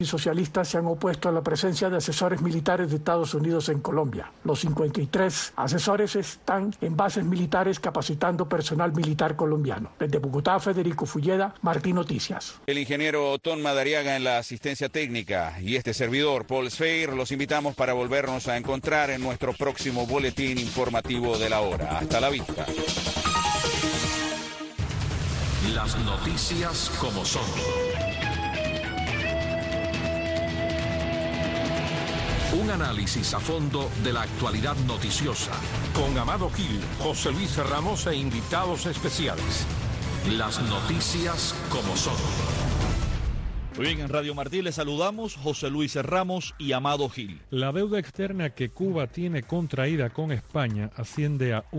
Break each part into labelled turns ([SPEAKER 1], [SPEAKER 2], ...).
[SPEAKER 1] y socialistas se han opuesto a la presencia de asesores militares de Estados Unidos en Colombia. Los 53 asesores están en bases militares capacitando personal militar colombiano. Desde Bogotá, Federico Fulleda, Martín Noticias.
[SPEAKER 2] El ingeniero Otón Madariaga en la asistencia técnica y este servidor, Paul Sfeir, los invitamos para volvernos a encontrar en nuestro próximo boletín informativo de la hora. Hasta la vista.
[SPEAKER 3] Las noticias como son. Un análisis a fondo de la actualidad noticiosa.
[SPEAKER 4] Con Amado Gil, José Luis Ramos e invitados especiales.
[SPEAKER 3] Las noticias como son.
[SPEAKER 5] Muy bien, en Radio Martí les saludamos José Luis Ramos y Amado Gil.
[SPEAKER 6] La deuda externa que Cuba tiene contraída con España asciende a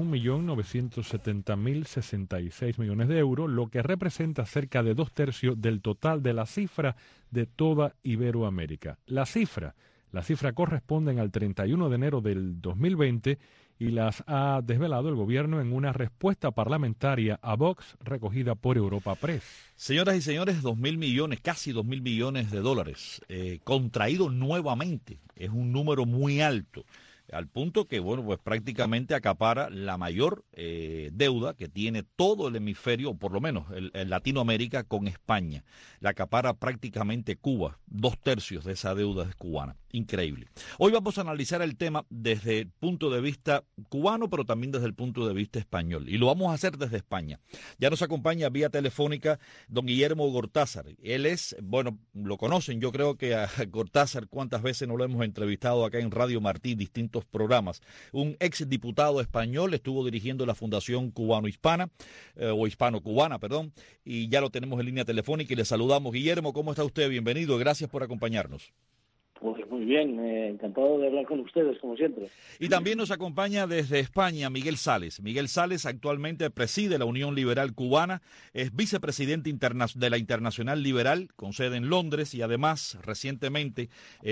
[SPEAKER 6] 1.970.066 millones de euros, lo que representa cerca de 2/3 del total de la cifra de toda Iberoamérica. La cifra corresponde al 31 de enero del 2020 y las ha desvelado el gobierno en una respuesta parlamentaria a Vox recogida por Europa Press.
[SPEAKER 5] Señoras y señores, 2.000 millones, casi 2.000 millones de dólares contraído nuevamente. Es un número muy alto, al punto que, bueno, pues prácticamente acapara la mayor deuda que tiene todo el hemisferio, o por lo menos el Latinoamérica, con España. La acapara prácticamente Cuba, 2/3 de esa deuda es cubana. Increíble. Hoy vamos a analizar el tema desde el punto de vista cubano, pero también desde el punto de vista español. Y lo vamos a hacer desde España. Ya nos acompaña vía telefónica don Guillermo Gortázar. Él es, bueno, lo conocen, yo creo que a Gortázar cuántas veces no lo hemos entrevistado acá en Radio Martí, distintos programas. Un exdiputado español, estuvo dirigiendo la Fundación Cubano-Hispana, o Hispano-Cubana, perdón, y ya lo tenemos en línea telefónica y le saludamos. Guillermo, ¿cómo está usted? Bienvenido, gracias por acompañarnos.
[SPEAKER 7] Pues muy bien, encantado de hablar con ustedes, como siempre.
[SPEAKER 5] Y también nos acompaña desde España Miguel Sales. Miguel Sales actualmente preside la Unión Liberal Cubana, es vicepresidente de la Internacional Liberal, con sede en Londres, y además recientemente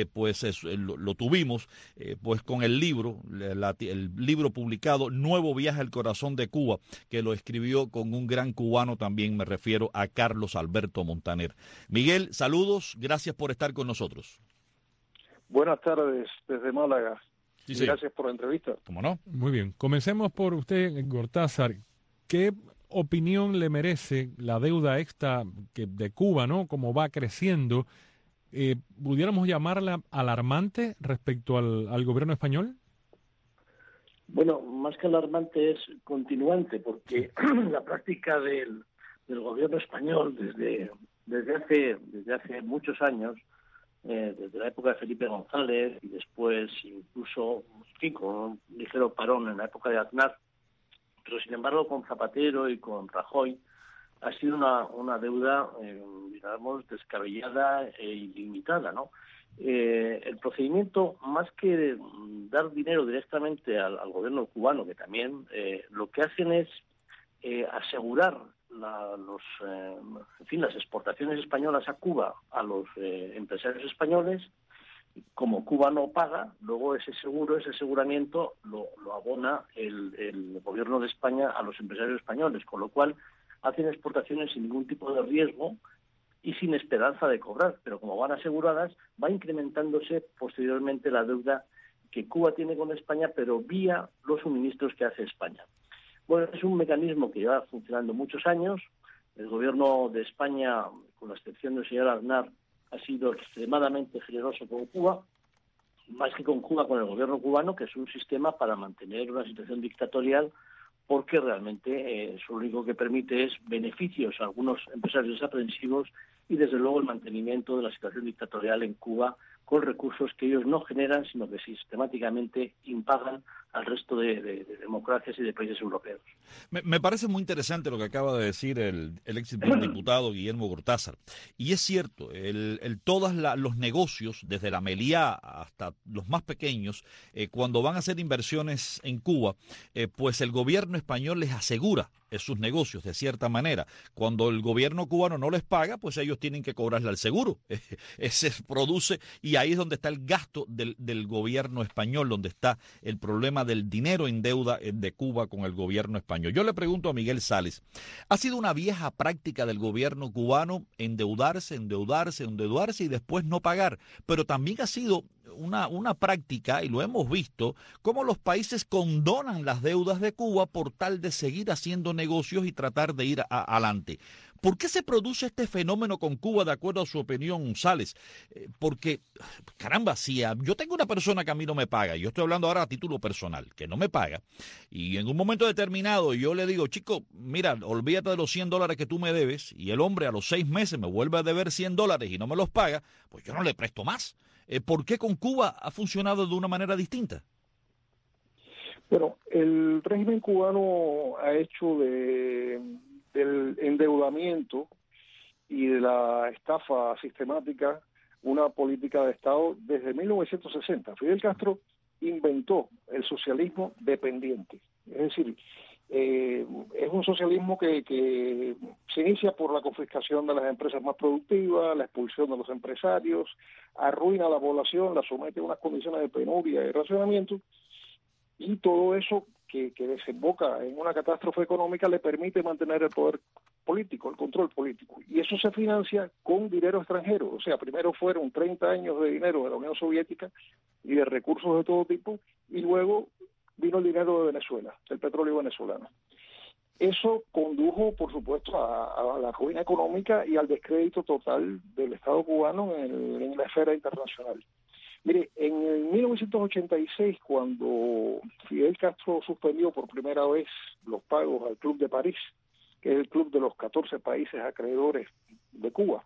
[SPEAKER 5] lo tuvimos pues con el libro publicado Nuevo Viaje al Corazón de Cuba, que lo escribió con un gran cubano también, me refiero a Carlos Alberto Montaner. Miguel, saludos, gracias por estar con nosotros.
[SPEAKER 8] Buenas tardes desde Málaga.
[SPEAKER 5] Sí, sí.
[SPEAKER 8] Gracias por la entrevista.
[SPEAKER 5] ¿Cómo no?
[SPEAKER 6] Muy bien. Comencemos por usted, Gortázar. ¿Qué opinión le merece la deuda esta de Cuba, ¿no? Cómo va creciendo. ¿Pudiéramos llamarla alarmante respecto al gobierno español?
[SPEAKER 7] Bueno, más que alarmante es continuante, porque la práctica del gobierno español desde hace muchos años, desde la época de Felipe González y después incluso con un ligero parón en la época de Aznar, pero sin embargo con Zapatero y con Rajoy ha sido una deuda, digamos, descabellada e ilimitada, ¿no? El procedimiento, más que dar dinero directamente al gobierno cubano, que también lo que hacen es asegurar las exportaciones españoles a Cuba a los empresarios españoles. Como Cuba no paga, luego ese aseguramiento lo abona el gobierno de España a los empresarios españoles, con lo cual hacen exportaciones sin ningún tipo de riesgo y sin esperanza de cobrar, pero como van aseguradas, va incrementándose posteriormente la deuda que Cuba tiene con España, pero vía los suministros que hace España. Bueno, es un mecanismo que lleva funcionando muchos años. El gobierno de España, con la excepción del señor Aznar, ha sido extremadamente generoso con Cuba, más que con Cuba, con el gobierno cubano, que es un sistema para mantener una situación dictatorial, porque realmente eso lo único que permite es beneficios a algunos empresarios desaprensivos y desde luego el mantenimiento de la situación dictatorial en Cuba con recursos que ellos no generan, sino que sistemáticamente impagan al resto de democracias y de países europeos.
[SPEAKER 5] Me parece muy interesante lo que acaba de decir el exdiputado Guillermo Gortázar. Y es cierto, todos los negocios, desde la Meliá hasta los más pequeños, cuando van a hacer inversiones en Cuba, pues el gobierno español les asegura sus negocios de cierta manera. Cuando el gobierno cubano no les paga, pues ellos tienen que cobrarle al seguro. Se produce, y ahí es donde está el gasto del gobierno español, donde está el problema del dinero en deuda de Cuba con el gobierno español. Yo le pregunto a Miguel Sales, ¿ha sido una vieja práctica del gobierno cubano endeudarse y después no pagar? Pero también ha sido una práctica, y lo hemos visto, cómo los países condonan las deudas de Cuba por tal de seguir haciendo negocios y tratar de ir adelante. ¿Por qué se produce este fenómeno con Cuba, de acuerdo a su opinión, Sales? Porque, caramba, si yo tengo una persona que a mí no me paga, yo estoy hablando ahora a título personal, que no me paga, y en un momento determinado yo le digo, chico, mira, olvídate de los $100 que tú me debes, y el hombre a los 6 meses me vuelve a deber $100 y no me los paga, pues yo no le presto más. ¿Por qué con Cuba ha funcionado de una manera distinta?
[SPEAKER 8] Bueno, el régimen cubano ha hecho del endeudamiento y de la estafa sistemática una política de Estado desde 1960. Fidel Castro inventó el socialismo dependiente. Es decir, es un socialismo que se inicia por la confiscación de las empresas más productivas, la expulsión de los empresarios, arruina a la población, la somete a unas condiciones de penuria y racionamiento, y todo eso que desemboca en una catástrofe económica le permite mantener el poder político, el control político. Y eso se financia con dinero extranjero. O sea, primero fueron 30 años de dinero de la Unión Soviética y de recursos de todo tipo, y luego vino el dinero de Venezuela, del petróleo venezolano. Eso condujo, por supuesto, a la ruina económica y al descrédito total del Estado cubano en la esfera internacional. Mire, en 1986, cuando Fidel Castro suspendió por primera vez los pagos al Club de París, que es el club de los 14 países acreedores de Cuba,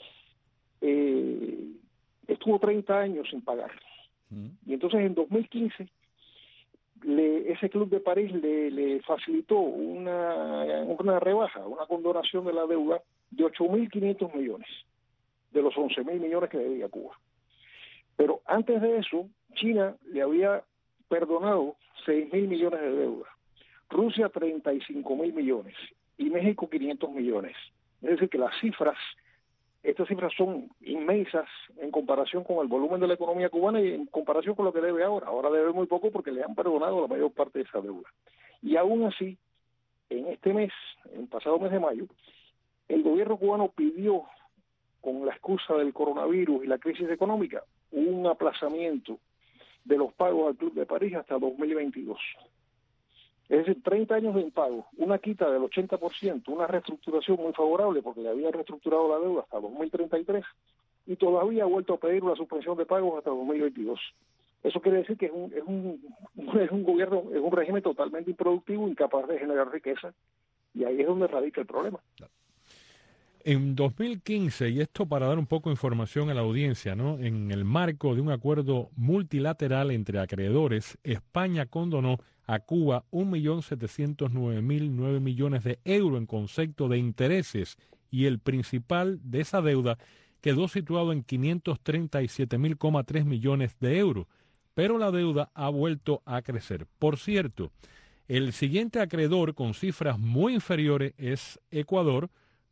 [SPEAKER 8] estuvo 30 años sin pagar. Y entonces en 2015 ese Club de París le facilitó una rebaja, una condonación de la deuda de 8.500 millones de los 11.000 millones que debía Cuba. Pero antes de eso, China le había perdonado 6.000 millones de deuda, Rusia 35.000 millones y México 500 millones. Es decir, que estas cifras son inmensas en comparación con el volumen de la economía cubana y en comparación con lo que debe ahora. Ahora debe muy poco porque le han perdonado la mayor parte de esa deuda. Y aún así, en este mes, en el pasado mes de mayo, el gobierno cubano pidió, con la excusa del coronavirus y la crisis económica, un aplazamiento de los pagos al Club de París hasta 2022. Es decir, 30 años de impago, una quita del 80%, una reestructuración muy favorable porque le había reestructurado la deuda hasta 2033 y todavía ha vuelto a pedir una suspensión de pagos hasta 2022. Eso quiere decir que es un gobierno, es un régimen totalmente improductivo, incapaz de generar riqueza, y ahí es donde radica el problema.
[SPEAKER 6] En 2015, y esto para dar un poco de información a la audiencia, ¿no? En el marco de un acuerdo multilateral entre acreedores, España condonó a Cuba 1.709.009 millones de euros en concepto de intereses, y el principal de esa deuda quedó situado en 537.3 millones de euros, pero la deuda ha vuelto a crecer. Por cierto, el siguiente acreedor con cifras muy inferiores es Ecuador,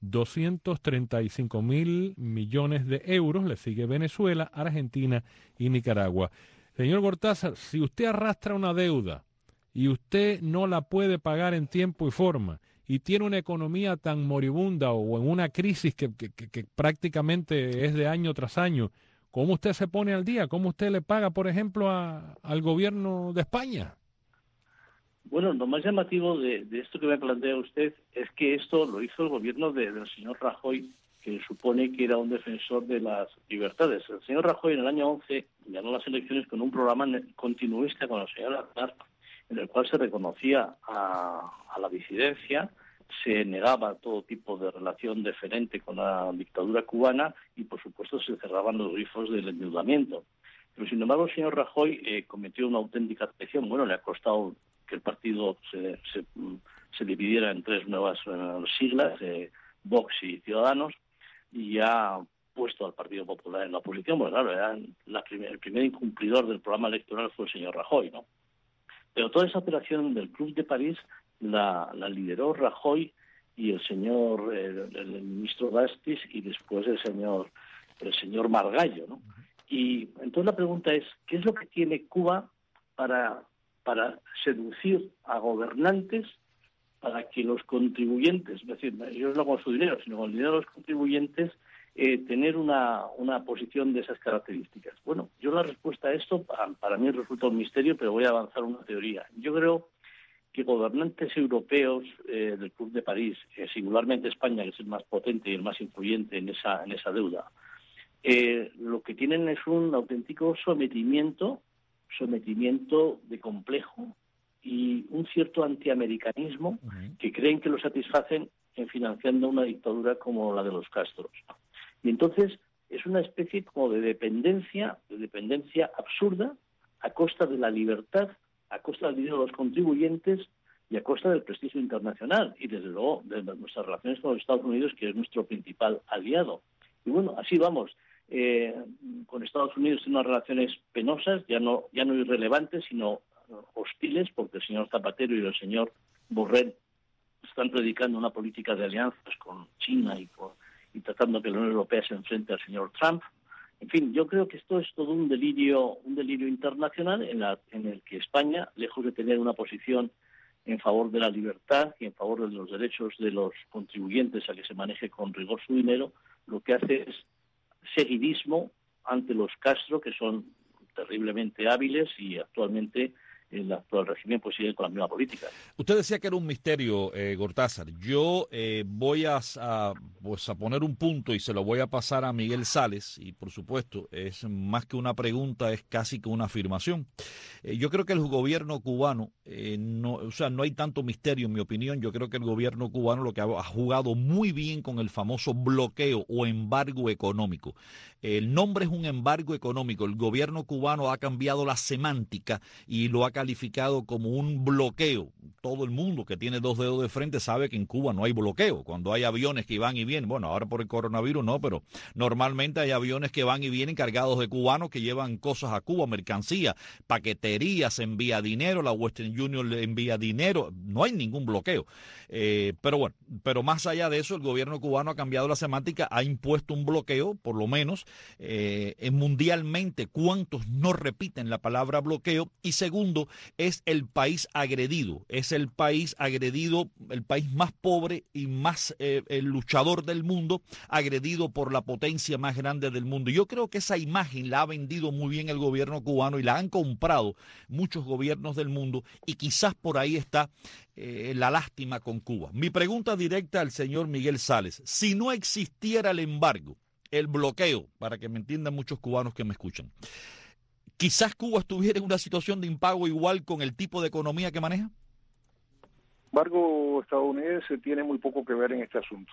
[SPEAKER 6] 235.000 millones de euros, le sigue Venezuela, Argentina y Nicaragua. Señor Gortázar, si usted arrastra una deuda y usted no la puede pagar en tiempo y forma, y tiene una economía tan moribunda o en una crisis que prácticamente es de año tras año, ¿cómo usted se pone al día? ¿Cómo usted le paga, por ejemplo, al gobierno de España?
[SPEAKER 7] Bueno, lo más llamativo de esto que me plantea usted es que esto lo hizo el gobierno del señor Rajoy, que supone que era un defensor de las libertades. El señor Rajoy en el año 11 ganó las elecciones con un programa continuista con el señor Aznar, en el cual se reconocía a la disidencia, se negaba todo tipo de relación deferente con la dictadura cubana y, por supuesto, se cerraban los grifos del endeudamiento. Pero, sin embargo, el señor Rajoy cometió una auténtica traición. Bueno, le ha costado que el partido se dividiera en 3 nuevas siglas, Vox y Ciudadanos, y ha puesto al Partido Popular en la oposición. Bueno, claro, el primer incumplidor del programa electoral fue el señor Rajoy, ¿no? Pero toda esa operación del Club de París la lideró Rajoy y el ministro Dastis y después el señor Margallo, ¿no? Y entonces la pregunta es, ¿qué es lo que tiene Cuba para seducir a gobernantes para que los contribuyentes, es decir, ellos no con su dinero, sino con el dinero de los contribuyentes, tener una posición de esas características? Bueno, yo la respuesta a esto, para mí resulta un misterio, pero voy a avanzar una teoría. Yo creo que gobernantes europeos del Club de París, singularmente España, que es el más potente y el más influyente en esa deuda, lo que tienen es un auténtico sometimiento de complejo y un cierto antiamericanismo que creen que lo satisfacen en financiando una dictadura como la de los Castros. Y entonces es una especie como de dependencia absurda a costa de la libertad, a costa del dinero de los contribuyentes y a costa del prestigio internacional y desde luego de nuestras relaciones con los Estados Unidos, que es nuestro principal aliado. Y bueno, así vamos. Con Estados Unidos tiene unas relaciones penosas, ya no irrelevantes, sino hostiles, porque el señor Zapatero y el señor Borrell están predicando una política de alianzas con China y tratando que la Unión Europea se enfrente al señor Trump. En fin, yo creo que esto es todo un delirio internacional en el que España, lejos de tener una posición en favor de la libertad y en favor de los derechos de los contribuyentes a que se maneje con rigor su dinero, lo que hace es seguidismo ante los Castro, que son terriblemente hábiles y actualmente el actual régimen pues sigue con la misma política.
[SPEAKER 5] Usted decía que era un misterio, Gortázar. Yo voy a poner un punto y se lo voy a pasar a Miguel Sales, y por supuesto es más que una pregunta, es casi que una afirmación. Yo creo que el gobierno cubano, no hay tanto misterio en mi opinión. Yo creo que el gobierno cubano lo que ha jugado muy bien con el famoso bloqueo o embargo económico. El nombre es un embargo económico. El gobierno cubano ha cambiado la semántica y lo ha calificado como un bloqueo. Todo el mundo que tiene dos dedos de frente sabe que en Cuba no hay bloqueo. Cuando hay aviones que van y vienen, bueno, ahora por el coronavirus no, pero normalmente hay aviones que van y vienen cargados de cubanos que llevan cosas a Cuba, mercancía, paquetería, se envía dinero, la Western Union le envía dinero, no hay ningún bloqueo. Pero más allá de eso, el gobierno cubano ha cambiado la semántica, ha impuesto un bloqueo, por lo menos, mundialmente, ¿cuántos no repiten la palabra bloqueo? Y segundo, es el país agredido, el país más pobre y más el luchador del mundo, agredido por la potencia más grande del mundo. Yo creo que esa imagen la ha vendido muy bien el gobierno cubano y la han comprado muchos gobiernos del mundo, y quizás por ahí está la lástima con Cuba. Mi pregunta directa al señor Miguel Sales: si no existiera el embargo, el bloqueo, para que me entiendan muchos cubanos que me escuchan, ¿quizás Cuba estuviera en una situación de impago igual con el tipo de economía que maneja?
[SPEAKER 8] El embargo estadounidense tiene muy poco que ver en este asunto.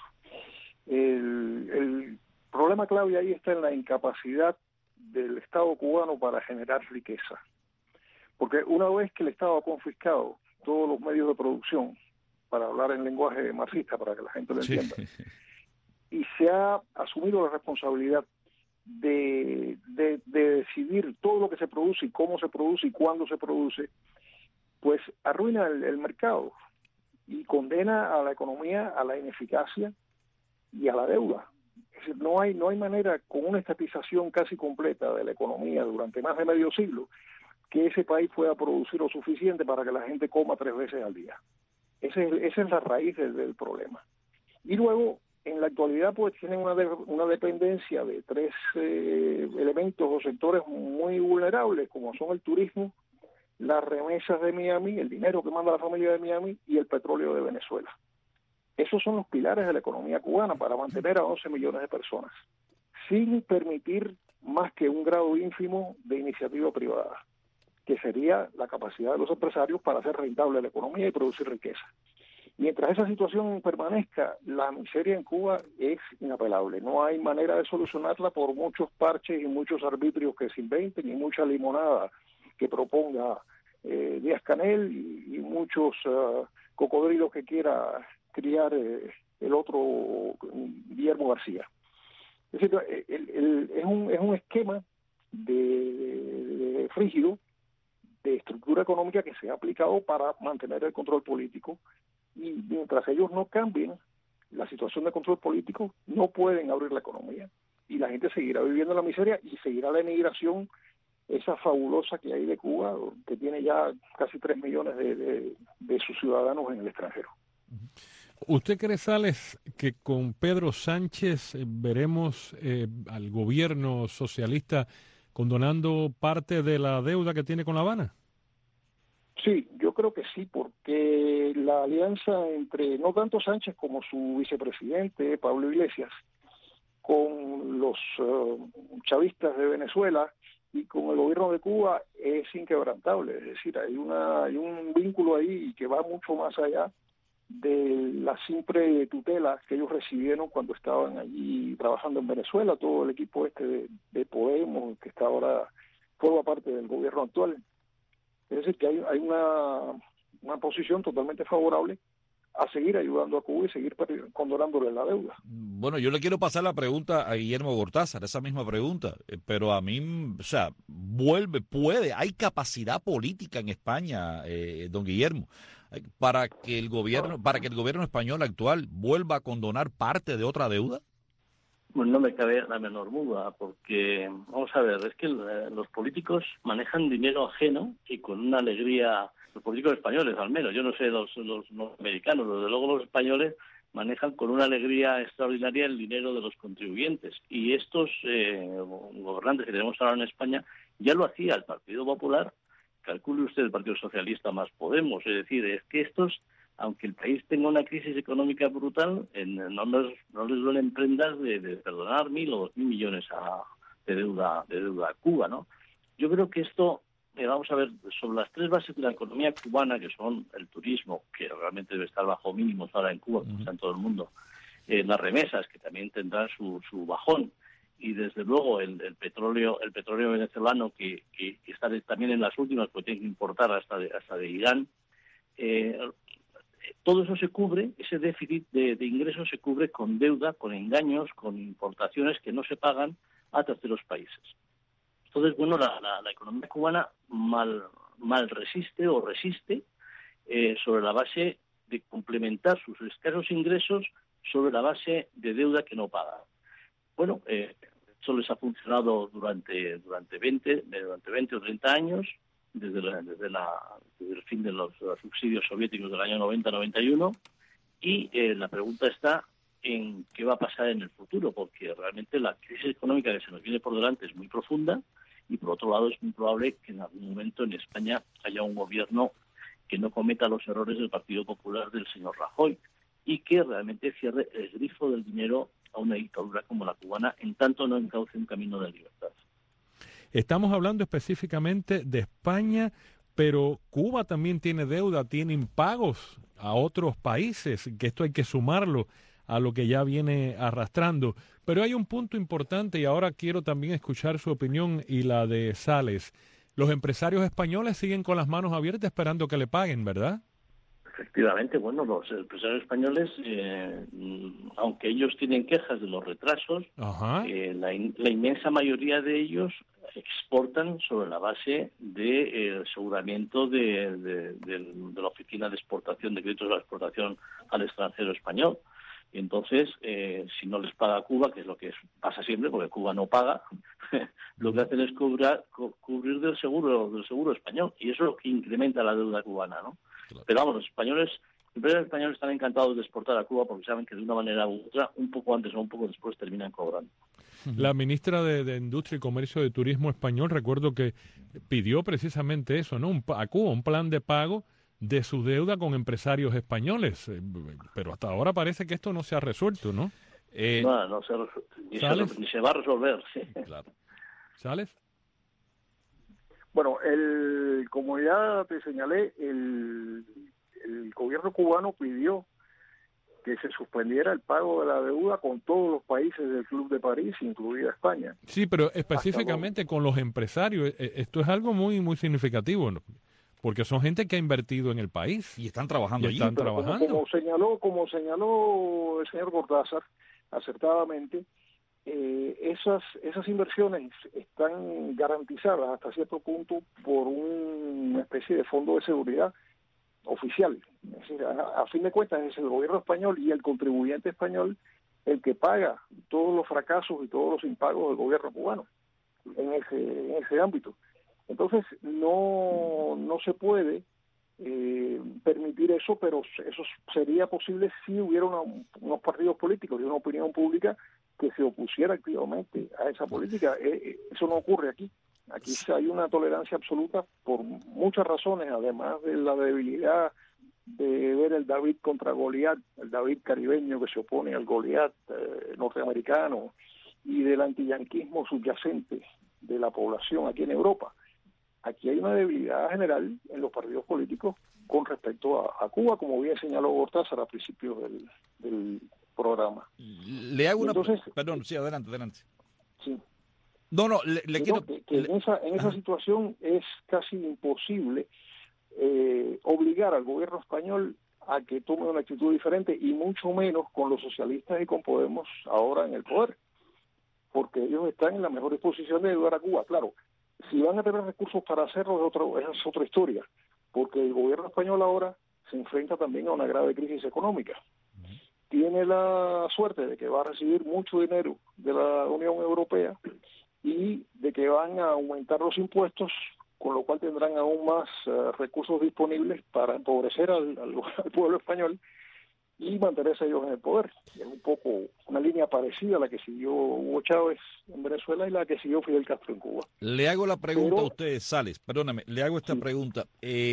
[SPEAKER 8] El problema clave ahí está en la incapacidad del Estado cubano para generar riqueza. Porque una vez que el Estado ha confiscado todos los medios de producción, para hablar en lenguaje marxista, para que la gente lo entienda, y se ha asumido la responsabilidad de decidir todo lo que se produce y cómo se produce y cuándo se produce, pues arruina el mercado y condena a la economía a la ineficacia y a la deuda. Es decir, no hay manera, con una estatización casi completa de la economía durante más de medio siglo, que ese país pueda producir lo suficiente para que la gente coma 3 veces al día. Esa es la raíz del problema. Y luego, en la actualidad, pues tienen una dependencia de 3 elementos o sectores muy vulnerables, como son el turismo, las remesas de Miami, el dinero que manda la familia de Miami, y el petróleo de Venezuela. Esos son los pilares de la economía cubana para mantener a 11 millones de personas, sin permitir más que un grado ínfimo de iniciativa privada, que sería la capacidad de los empresarios para hacer rentable la economía y producir riqueza. Mientras esa situación permanezca, la miseria en Cuba es inapelable. No hay manera de solucionarla por muchos parches y muchos arbitrios que se inventen y mucha limonada que proponga Díaz-Canel y muchos cocodrilos que quiera criar el otro Guillermo García. Es decir, es un esquema de rígido de estructura económica que se ha aplicado para mantener el control político, y mientras ellos no cambien la situación de control político, no pueden abrir la economía. y la gente seguirá viviendo en la miseria y seguirá la emigración esa fabulosa que hay de Cuba, que tiene ya casi 3 millones de sus ciudadanos en el extranjero.
[SPEAKER 6] ¿Usted cree, Sales, que con Pedro Sánchez veremos al gobierno socialista condonando parte de la deuda que tiene con La Habana?
[SPEAKER 8] Sí, yo creo que sí, porque la alianza entre, no tanto Sánchez como su vicepresidente, Pablo Iglesias, con los chavistas de Venezuela y con el gobierno de Cuba es inquebrantable. Es decir, hay un vínculo ahí que va mucho más allá de la simple tutela que ellos recibieron cuando estaban allí trabajando en Venezuela, todo el equipo de Podemos, que está ahora forma parte del gobierno actual. Es decir, que hay una posición totalmente favorable a seguir ayudando a Cuba y seguir condonándole la deuda.
[SPEAKER 5] Bueno, yo le quiero pasar la pregunta a Guillermo Cortázar, esa misma pregunta, pero a mí, o sea, hay capacidad política en España, don Guillermo, para que el gobierno español actual vuelva a condonar parte de otra deuda.
[SPEAKER 7] Pues no me cabe la menor duda, porque, vamos a ver, es que los políticos manejan dinero ajeno y con una alegría, los políticos españoles al menos, yo no sé los americanos, desde luego los españoles manejan con una alegría extraordinaria el dinero de los contribuyentes. Y estos gobernantes que tenemos ahora en España ya lo hacía el Partido Popular, calcule usted el Partido Socialista más Podemos, es decir, es que estos, aunque el país tenga una crisis económica brutal, no les duelen prendas de perdonar 1.000 o 2.000 millones de deuda a Cuba, ¿no? Yo creo que esto, vamos a ver, sobre las tres bases de la economía cubana, que son el turismo, que realmente debe estar bajo mínimos ahora en Cuba, como está en todo el mundo, las remesas, que también tendrán su bajón, y desde luego el petróleo venezolano, que está también en las últimas, porque tiene que importar hasta de Irán. Todo eso se cubre, ese déficit de ingresos se cubre con deuda, con engaños, con importaciones que no se pagan a terceros países. Entonces, bueno, la economía cubana mal resiste sobre la base de complementar sus escasos ingresos sobre la base de deuda que no paga. Bueno, eso les ha funcionado durante 20 o 30 años, desde el fin de los subsidios soviéticos del año 90-91, y la pregunta está en qué va a pasar en el futuro, porque realmente la crisis económica que se nos viene por delante es muy profunda, y por otro lado es muy probable que en algún momento en España haya un gobierno que no cometa los errores del Partido Popular del señor Rajoy y que realmente cierre el grifo del dinero a una dictadura como la cubana, en tanto no encauce un camino de libertad.
[SPEAKER 6] Estamos hablando específicamente de España, pero Cuba también tiene deuda, tiene impagos a otros países, que esto hay que sumarlo a lo que ya viene arrastrando. Pero hay un punto importante y ahora quiero también escuchar su opinión y la de Sales. Los empresarios españoles siguen con las manos abiertas esperando que le paguen, ¿verdad?
[SPEAKER 7] Efectivamente, bueno, los empresarios españoles, aunque ellos tienen quejas de los retrasos, la inmensa mayoría de ellos exportan sobre la base del aseguramiento de la Oficina de Exportación, de Créditos a la Exportación al extranjero español. Y entonces, si no les paga Cuba, que es lo que pasa siempre, porque Cuba no paga, lo que hacen es cubrir del seguro español, y eso es lo que incrementa la deuda cubana, ¿no? Claro. Pero vamos, los empresarios españoles están encantados de exportar a Cuba porque saben que de una manera u otra, un poco antes o un poco después, terminan cobrando.
[SPEAKER 6] La ministra de Industria y Comercio de Turismo español, recuerdo que pidió precisamente eso, ¿no? A Cuba un plan de pago de su deuda con empresarios españoles, pero hasta ahora parece que esto no se ha resuelto, ¿no?
[SPEAKER 7] No se ha resuelto, ni se va a resolver. Sí.
[SPEAKER 6] Claro. ¿Sales?
[SPEAKER 8] Bueno, como ya te señalé, el gobierno cubano pidió que se suspendiera el pago de la deuda con todos los países del Club de París, incluida España.
[SPEAKER 6] Sí, pero específicamente con los empresarios, esto es algo muy, muy significativo, ¿no? Porque son gente que ha invertido en el país.
[SPEAKER 5] Y están trabajando allí.
[SPEAKER 8] Como señaló el señor Cortázar, acertadamente, esas inversiones están garantizadas hasta cierto punto por una especie de fondo de seguridad oficial. Es decir, a fin de cuentas es el gobierno español y el contribuyente español el que paga todos los fracasos y todos los impagos del gobierno cubano en ese ámbito. Entonces no se puede permitir eso, pero eso sería posible si hubiera unos partidos políticos y una opinión pública que se opusiera activamente a esa política. Eso no ocurre aquí. Aquí hay una tolerancia absoluta por muchas razones, además de la debilidad de ver el David contra Goliat, el David caribeño que se opone al Goliat norteamericano, y del antiyanquismo subyacente de la población aquí en Europa. Aquí hay una debilidad general en los partidos políticos con respecto a Cuba, como bien señaló Gortázar a principios del programa.
[SPEAKER 5] Le hago
[SPEAKER 8] entonces,
[SPEAKER 5] perdón, sí, adelante.
[SPEAKER 8] Sí.
[SPEAKER 5] No, le quiero...
[SPEAKER 8] que en esa situación es casi imposible obligar al gobierno español a que tome una actitud diferente, y mucho menos con los socialistas y con Podemos ahora en el poder, porque ellos están en la mejor disposición de ayudar a Cuba. Claro, si van a tener recursos para hacerlo es otra historia, porque el gobierno español ahora se enfrenta también a una grave crisis económica. Tiene la suerte de que va a recibir mucho dinero de la Unión Europea y de que van a aumentar los impuestos, con lo cual tendrán aún más recursos disponibles para empobrecer al pueblo español y mantenerse ellos en el poder. Es un poco una línea parecida a la que siguió Hugo Chávez en Venezuela y la que siguió Fidel Castro en Cuba.
[SPEAKER 5] Le hago la pregunta a usted, Sales, perdóname, le hago esta pregunta.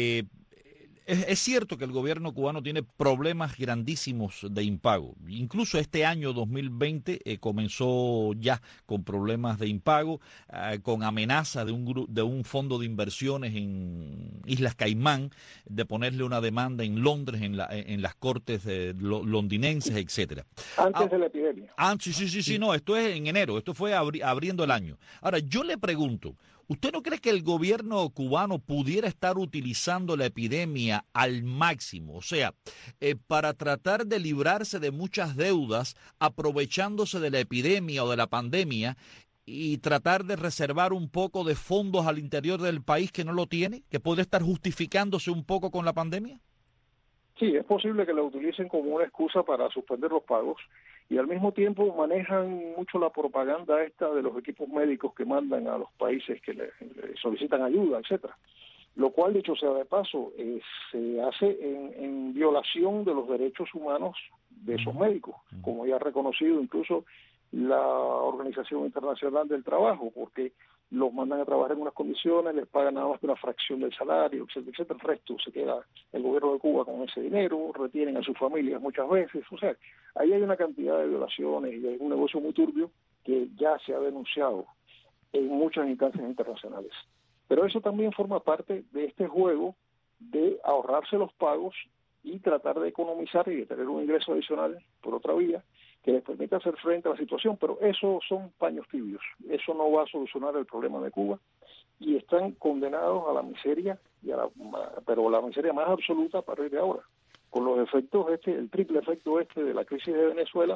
[SPEAKER 5] Es cierto que el gobierno cubano tiene problemas grandísimos de impago. Incluso este año 2020 comenzó ya con problemas de impago, con amenaza de un fondo de inversiones en Islas Caimán, de ponerle una demanda en Londres, en las cortes londinenses, etcétera.
[SPEAKER 8] Antes de la epidemia.
[SPEAKER 5] Sí, no, esto es en enero, esto fue abriendo el año. Ahora, yo le pregunto, ¿usted no cree que el gobierno cubano pudiera estar utilizando la epidemia al máximo? O sea, para tratar de librarse de muchas deudas, aprovechándose de la epidemia o de la pandemia, y tratar de reservar un poco de fondos al interior del país que no lo tiene, que puede estar justificándose un poco con la pandemia?
[SPEAKER 8] Sí, es posible que la utilicen como una excusa para suspender los pagos, y al mismo tiempo manejan mucho la propaganda esta de los equipos médicos que mandan a los países que le solicitan ayuda, etcétera. Lo cual, dicho sea de paso, se hace en violación de los derechos humanos de esos médicos, como ya ha reconocido incluso la Organización Internacional del Trabajo, porque los mandan a trabajar en unas condiciones, les pagan nada más que una fracción del salario, etcétera, etcétera. El resto se queda el gobierno de Cuba con ese dinero, retienen a sus familias muchas veces. O sea, ahí hay una cantidad de violaciones y hay un negocio muy turbio que ya se ha denunciado en muchas instancias internacionales. Pero eso también forma parte de este juego de ahorrarse los pagos y tratar de economizar y de tener un ingreso adicional por otra vía que les permita hacer frente a la situación, pero eso son paños tibios, eso no va a solucionar el problema de Cuba, y están condenados a la miseria, pero la miseria más absoluta a partir de ahora, con los efectos el triple efecto de la crisis de Venezuela,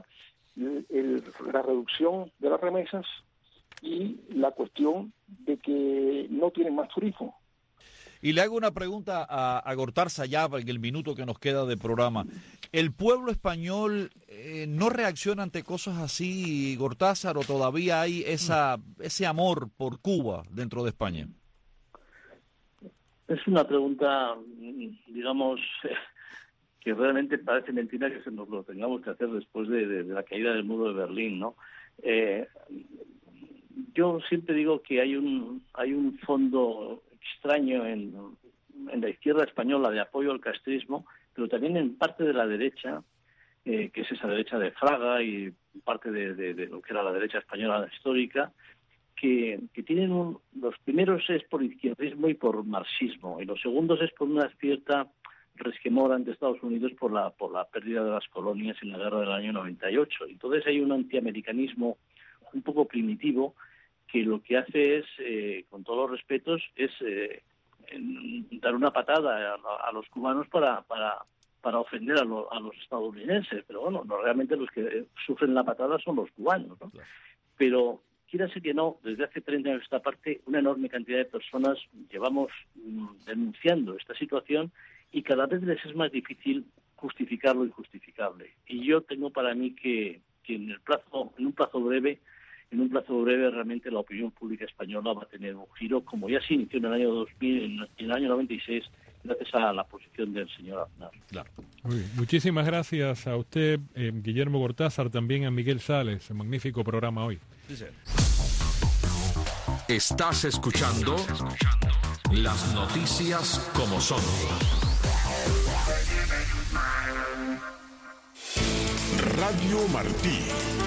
[SPEAKER 8] la reducción de las remesas y la cuestión de que no tienen más turismo.
[SPEAKER 5] Y le hago una pregunta a Gortázar ya en el minuto que nos queda de programa. ¿El pueblo español no reacciona ante cosas así, Gortázar, o todavía hay ese amor por Cuba dentro de España?
[SPEAKER 7] Es una pregunta, digamos, que realmente parece mentira que nos lo tengamos que hacer después de la caída del muro de Berlín, ¿no? Yo siempre digo que hay un fondo extraño en la izquierda española de apoyo al castrismo, pero también en parte de la derecha, que es esa derecha de Fraga y parte de lo que era la derecha española histórica, que tienen los primeros es por izquierdismo y por marxismo, y los segundos es por una cierta resquemor ante Estados Unidos por la pérdida de las colonias en la guerra del año 98. Entonces hay un antiamericanismo un poco primitivo que lo que hace es, con todos los respetos, es dar una patada a los cubanos para ofender a los estadounidenses. Pero bueno, no, realmente los que sufren la patada son los cubanos, ¿no? Claro. Pero, quiera ser que no, desde hace 30 años esta parte, una enorme cantidad de personas llevamos denunciando esta situación y cada vez les es más difícil justificar lo injustificable. Y yo tengo para mí que que en un plazo breve realmente la opinión pública española va a tener un giro, como ya se inició en el año 2000, en el año 96, gracias a la posición del señor Aznar.
[SPEAKER 5] Claro.
[SPEAKER 6] Muy bien. Muchísimas gracias a usted, Guillermo Cortázar, también a Miguel Sales. Un magnífico programa hoy.
[SPEAKER 5] Sí, sí.
[SPEAKER 3] Estás escuchando las noticias como son.
[SPEAKER 9] Radio Martí.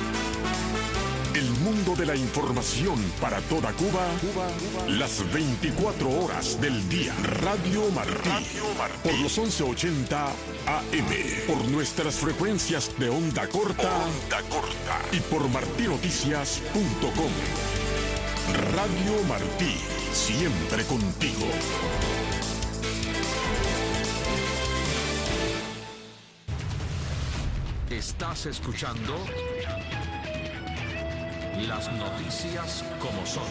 [SPEAKER 9] El mundo de la información para toda Cuba, las 24 horas del día. Radio Martí. Por los 1180 AM. Por nuestras frecuencias de onda corta. Y por martinoticias.com. Radio Martí. Siempre contigo.
[SPEAKER 3] Estás escuchando las noticias como son.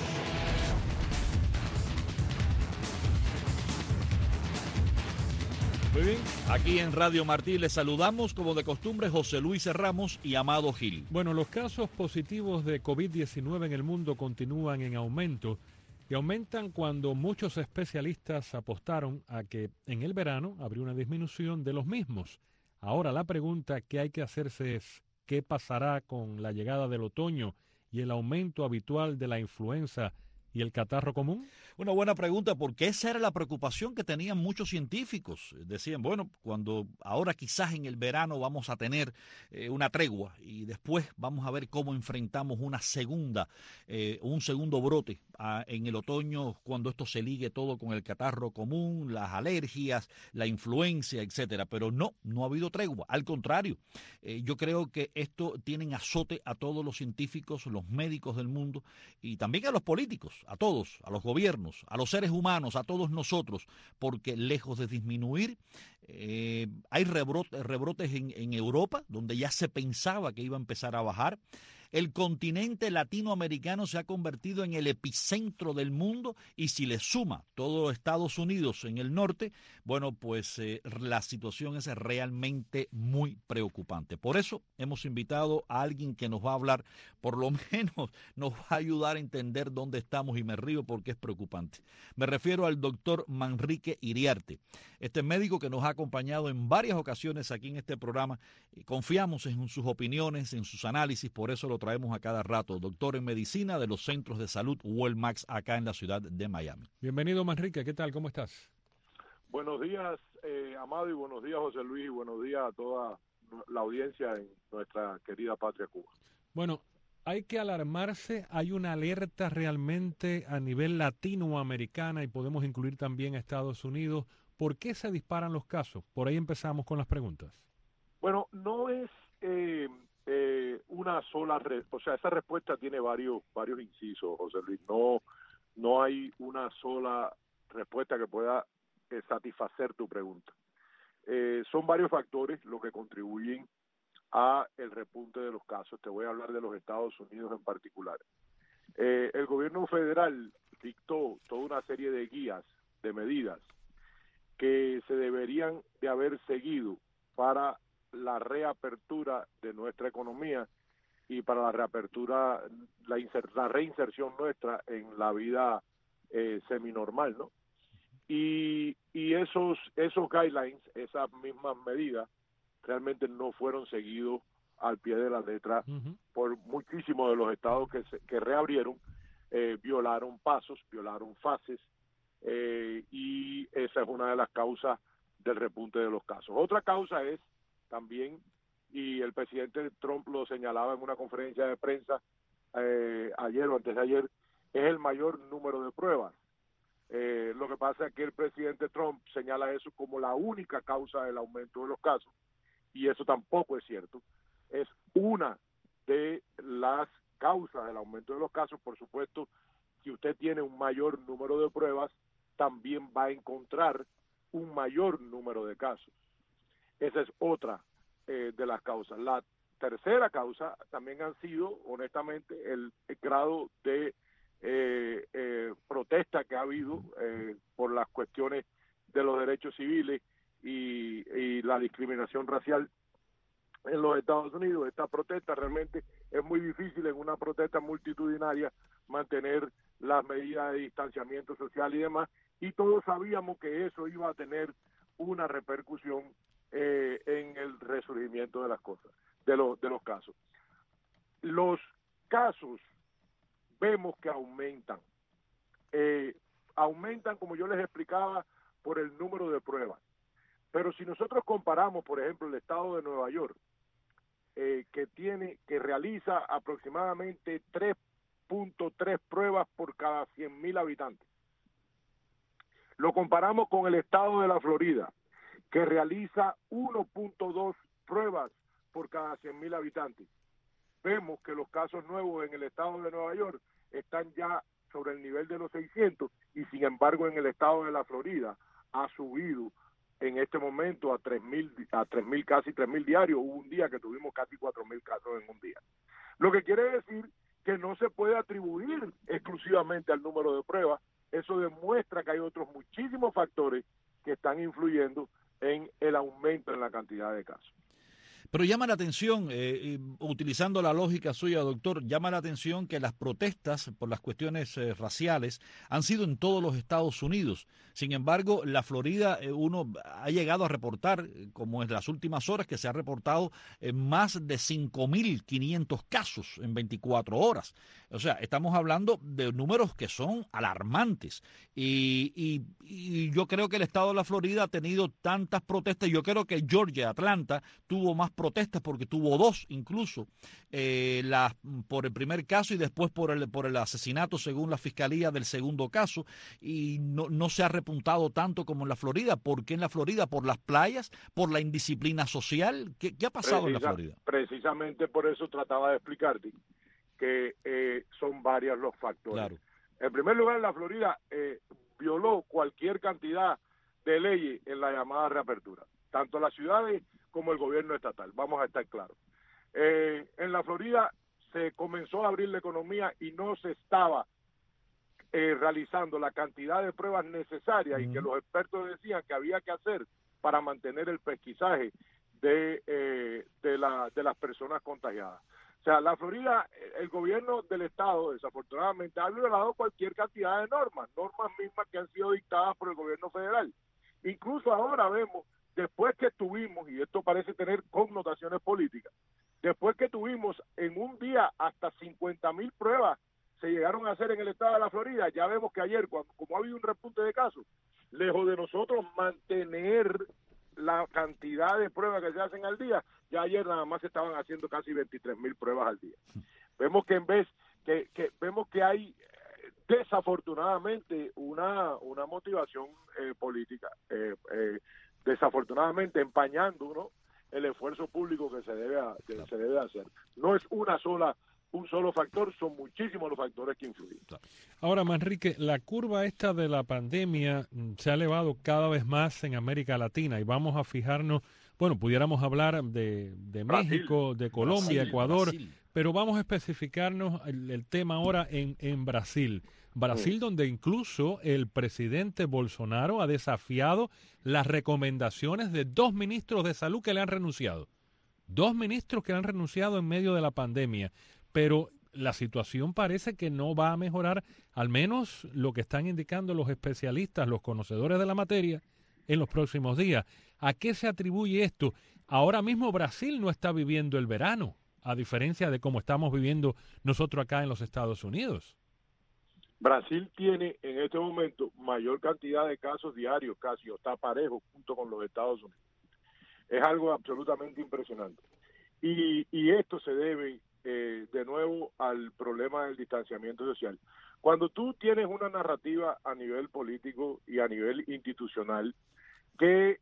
[SPEAKER 5] Muy bien, aquí en Radio Martí les saludamos como de costumbre José Luis Ramos y Amado Gil.
[SPEAKER 6] Bueno, los casos positivos de COVID-19 en el mundo continúan en aumento y aumentan cuando muchos especialistas apostaron a que en el verano habría una disminución de los mismos. Ahora la pregunta que hay que hacerse es ¿qué pasará con la llegada del otoño y el aumento habitual de la influenza y el catarro común?
[SPEAKER 5] Una buena pregunta, porque esa era la preocupación que tenían muchos científicos. Decían, bueno, cuando ahora quizás en el verano vamos a tener una tregua y después vamos a ver cómo enfrentamos un segundo brote en el otoño, cuando esto se ligue todo con el catarro común, las alergias, la influencia, etcétera. Pero no ha habido tregua. Al contrario, yo creo que esto tiene en azote a todos los científicos, los médicos del mundo y también a los políticos, a todos, a los gobiernos, a los seres humanos, a todos nosotros, porque lejos de disminuir, hay rebrotes en Europa, donde ya se pensaba que iba a empezar a bajar. El continente latinoamericano se ha convertido en el epicentro del mundo y si le suma todo Estados Unidos en el norte, bueno, pues la situación es realmente muy preocupante. Por eso hemos invitado a alguien que nos va a hablar, por lo menos nos va a ayudar a entender dónde estamos y me río porque es preocupante. Me refiero al doctor Manrique Iriarte, este médico que nos ha acompañado en varias ocasiones aquí en este programa. Confiamos en sus opiniones, en sus análisis, por eso lo traemos a cada rato. Doctor en medicina de los Centros de Salud Wellmax acá en la ciudad de Miami.
[SPEAKER 6] Bienvenido, Manrique. ¿Qué tal? ¿Cómo estás?
[SPEAKER 10] Buenos días, Amado, y buenos días, José Luis, y buenos días a toda la audiencia en nuestra querida patria Cuba.
[SPEAKER 6] Bueno, hay que alarmarse. Hay una alerta realmente a nivel latinoamericana y podemos incluir también a Estados Unidos. ¿Por qué se disparan los casos? Por ahí empezamos con las preguntas.
[SPEAKER 10] Bueno, no es una sola, o sea, esa respuesta tiene varios incisos, José Luis. No hay una sola respuesta que pueda satisfacer tu pregunta. Son varios factores los que contribuyen a el repunte de los casos. Te voy a hablar de los Estados Unidos en particular. El gobierno federal dictó toda una serie de guías, de medidas que se deberían de haber seguido para la reapertura de nuestra economía y para la reapertura, la reinserción nuestra en la vida seminormal, ¿no? Y esos guidelines, esas mismas medidas, realmente no fueron seguidos al pie de la letra por muchísimos de los estados que reabrieron, violaron pasos, violaron fases, y esa es una de las causas del repunte de los casos. Otra causa es también, y el presidente Trump lo señalaba en una conferencia de prensa ayer o antes de ayer, es el mayor número de pruebas. Lo que pasa es que el presidente Trump señala eso como la única causa del aumento de los casos, y eso tampoco es cierto. Es una de las causas del aumento de los casos. Por supuesto, si usted tiene un mayor número de pruebas, también va a encontrar un mayor número de casos. Esa es otra de las causas. La tercera causa también han sido, honestamente, el grado de protesta que ha habido por las cuestiones de los derechos civiles y la discriminación racial en los Estados Unidos. Esta protesta realmente es muy difícil en una protesta multitudinaria mantener las medidas de distanciamiento social y demás, y todos sabíamos que eso iba a tener una repercusión en el resurgimiento de las cosas, de los casos. Los casos vemos que aumentan, como yo les explicaba, por el número de pruebas. Pero si nosotros comparamos, por ejemplo, el estado de Nueva York, que realiza aproximadamente 3.3 pruebas por cada 100,000 habitantes. Lo comparamos con el estado de la Florida, que realiza 1.2 pruebas por cada 100,000 habitantes. Vemos que los casos nuevos en el estado de Nueva York están ya sobre el nivel de los 600, y sin embargo en el estado de la Florida ha subido en este momento a 3,000, casi 3,000 diarios. Hubo un día que tuvimos casi 4,000 casos en un día. Lo que quiere decir que no se puede atribuir exclusivamente al número de pruebas. Eso demuestra que hay otros muchísimos factores que están influyendo en el aumento en la cantidad de casos.
[SPEAKER 5] Pero llama la atención, utilizando la lógica suya, doctor, llama la atención que las protestas por las cuestiones raciales han sido en todos los Estados Unidos. Sin embargo, la Florida, uno ha llegado a reportar, como en las últimas horas, que se ha reportado más de 5.500 casos en 24 horas. O sea, estamos hablando de números que son alarmantes. Y yo creo que el estado de la Florida ha tenido tantas protestas. Yo creo que Georgia, Atlanta, tuvo más protestas porque tuvo dos incluso, por el primer caso y después por el asesinato según la fiscalía del segundo caso, y no se ha repuntado tanto como en la Florida. ¿Por qué en la Florida? ¿Por las playas? ¿Por la indisciplina social? ¿Qué ha pasado en la Florida?
[SPEAKER 10] Precisamente por eso trataba de explicarte que son varios los factores.
[SPEAKER 5] Claro.
[SPEAKER 10] En primer lugar, en la Florida violó cualquier cantidad de leyes en la llamada reapertura, tanto las ciudades como el gobierno estatal, vamos a estar claros. En la Florida se comenzó a abrir la economía y no se estaba realizando la cantidad de pruebas necesarias y que los expertos decían que había que hacer para mantener el pesquisaje de las personas contagiadas. O sea, la Florida, el gobierno del estado, desafortunadamente, ha violado cualquier cantidad de normas mismas que han sido dictadas por el gobierno federal. Incluso ahora vemos, después que tuvimos, y esto parece tener connotaciones políticas, después que tuvimos en un día hasta 50,000 pruebas se llegaron a hacer en el estado de la Florida, ya vemos que ayer, como ha habido un repunte de casos, lejos de nosotros mantener la cantidad de pruebas que se hacen al día, ya ayer nada más se estaban haciendo casi 23,000 pruebas al día. Vemos que vemos que hay desafortunadamente una motivación política, desafortunadamente empañando, ¿no?, el esfuerzo público que se debe hacer. No es un solo factor, son muchísimos los factores que influyen.
[SPEAKER 6] Ahora, Manrique, la curva esta de la pandemia se ha elevado cada vez más en América Latina y vamos a fijarnos, bueno, pudiéramos hablar de México, de Colombia, Ecuador, pero vamos a especificarnos el tema ahora en Brasil. Brasil, donde incluso el presidente Bolsonaro ha desafiado las recomendaciones de 2 ministros de salud que le han renunciado. 2 ministros que han renunciado en medio de la pandemia. Pero la situación parece que no va a mejorar, al menos lo que están indicando los especialistas, los conocedores de la materia, en los próximos días. ¿A qué se atribuye esto? Ahora mismo Brasil no está viviendo el verano, a diferencia de cómo estamos viviendo nosotros acá en los Estados Unidos.
[SPEAKER 10] Brasil tiene en este momento mayor cantidad de casos diarios, casi, o está parejo junto con los Estados Unidos. Es algo absolutamente impresionante. Y esto se debe de nuevo al problema del distanciamiento social. Cuando tú tienes una narrativa a nivel político y a nivel institucional que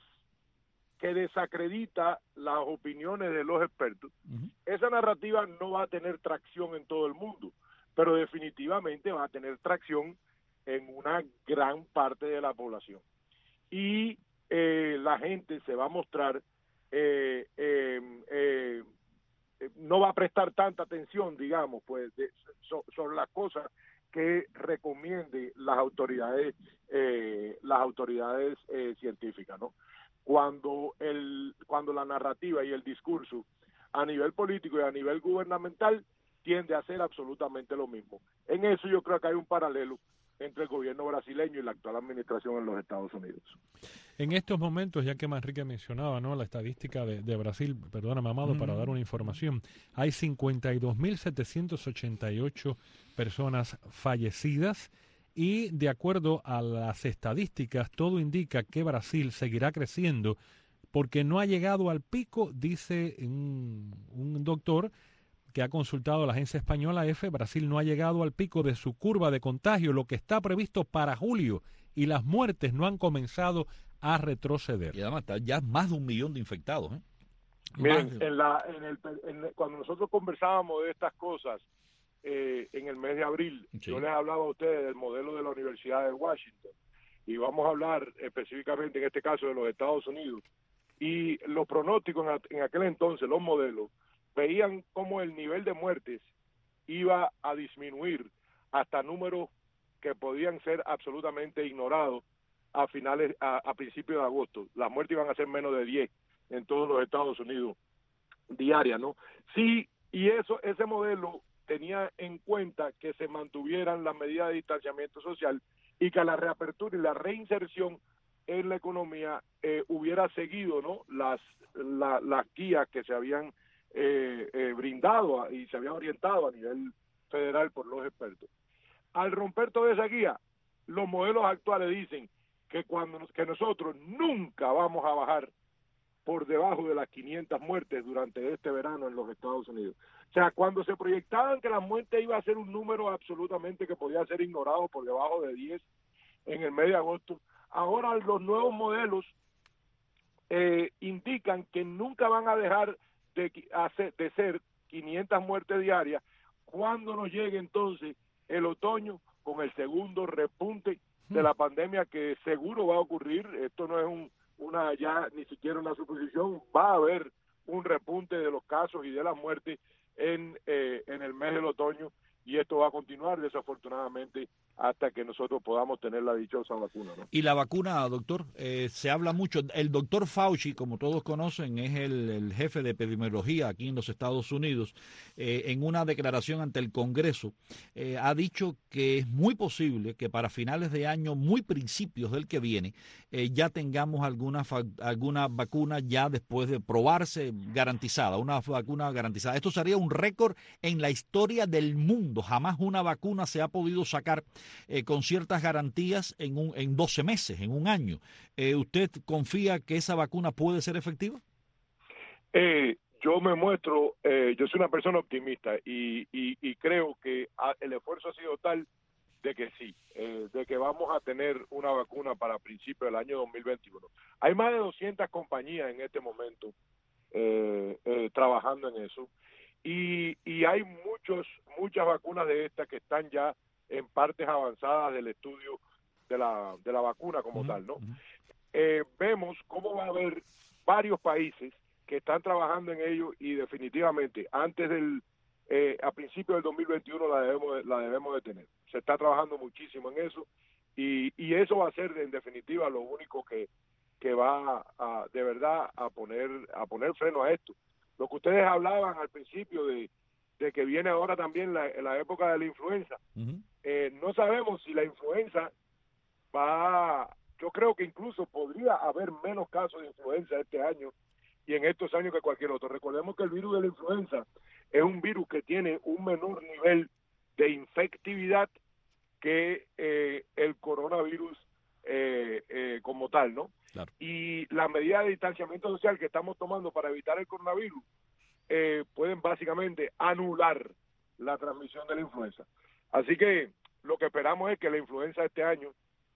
[SPEAKER 10] desacredita las opiniones de los expertos, esa narrativa no va a tener tracción en todo el mundo, pero definitivamente va a tener tracción en una gran parte de la población. Y la gente se va a mostrar no va a prestar tanta atención, digamos, pues sobre las cosas que recomiende las autoridades científicas, ¿no? cuando la narrativa y el discurso a nivel político y a nivel gubernamental tiende a ser absolutamente lo mismo. En eso yo creo que hay un paralelo entre el gobierno brasileño y la actual administración en los Estados Unidos.
[SPEAKER 6] En estos momentos, ya que Manrique mencionaba, ¿no?, la estadística de Brasil, perdóname, Amado, para dar una información, hay 52.788 personas fallecidas y de acuerdo a las estadísticas, todo indica que Brasil seguirá creciendo porque no ha llegado al pico, dice un doctor que ha consultado a la agencia española EFE. Brasil no ha llegado al pico de su curva de contagio, lo que está previsto para julio, y las muertes no han comenzado a retroceder.
[SPEAKER 5] Y además está ya más de 1 millón de infectados.
[SPEAKER 10] Miren, cuando nosotros conversábamos de estas cosas en el mes de abril, sí, yo les hablaba a ustedes del modelo de la Universidad de Washington, y vamos a hablar específicamente en este caso de los Estados Unidos, y los pronósticos en aquel entonces, los modelos, veían cómo el nivel de muertes iba a disminuir hasta números que podían ser absolutamente ignorados a principios de agosto. Las muertes iban a ser menos de 10 en todos los Estados Unidos diarias, ¿no? Sí, y ese modelo tenía en cuenta que se mantuvieran las medidas de distanciamiento social y que la reapertura y la reinserción en la economía hubiera seguido, ¿no?, las guías que se habían brindado y se había orientado a nivel federal por los expertos. Al romper toda esa guía, los modelos actuales dicen que nosotros nunca vamos a bajar por debajo de las 500 muertes durante este verano en los Estados Unidos. O sea, cuando se proyectaban que la muerte iba a ser un número absolutamente que podía ser ignorado por debajo de 10 en el mes de agosto, ahora los nuevos modelos indican que nunca van a dejar de ser 500 muertes diarias cuando nos llegue entonces el otoño con el segundo repunte de la pandemia, que seguro va a ocurrir. Esto no es ya ni siquiera una suposición, va a haber un repunte de los casos y de las muertes en el mes del otoño, y esto va a continuar desafortunadamente hasta que nosotros podamos tener la dichosa vacuna, ¿no?
[SPEAKER 5] Y la vacuna, doctor, se habla mucho. El doctor Fauci, como todos conocen, es el jefe de epidemiología aquí en los Estados Unidos. En una declaración ante el Congreso, ha dicho que es muy posible que para finales de año, muy principios del que viene, ya tengamos alguna vacuna ya después de probarse garantizada, una vacuna garantizada. Esto sería un récord en la historia del mundo. Jamás una vacuna se ha podido sacar con ciertas garantías en 12 meses, en un año. ¿Usted confía que esa vacuna puede ser efectiva?
[SPEAKER 10] Yo me muestro, yo soy una persona optimista y creo que el esfuerzo ha sido tal de que sí, de que vamos a tener una vacuna para principios del año 2021. Hay más de 200 compañías en este momento trabajando en eso, y hay muchas vacunas de estas que están ya en partes avanzadas del estudio de la vacuna como tal, ¿no? Vemos cómo va a haber varios países que están trabajando en ello, y definitivamente antes a principios del 2021 la debemos de tener. Se está trabajando muchísimo en eso, y eso va a ser en definitiva lo único que va de verdad a poner freno a esto. Lo que ustedes hablaban al principio de que viene ahora también la época de la influenza. No sabemos si la influenza yo creo que incluso podría haber menos casos de influenza este año y en estos años que cualquier otro. Recordemos que el virus de la influenza es un virus que tiene un menor nivel de infectividad que el coronavirus como tal, ¿no? Claro. Y las medidas de distanciamiento social que estamos tomando para evitar el coronavirus pueden básicamente anular la transmisión de la influenza. Así que lo que esperamos es que la influenza este año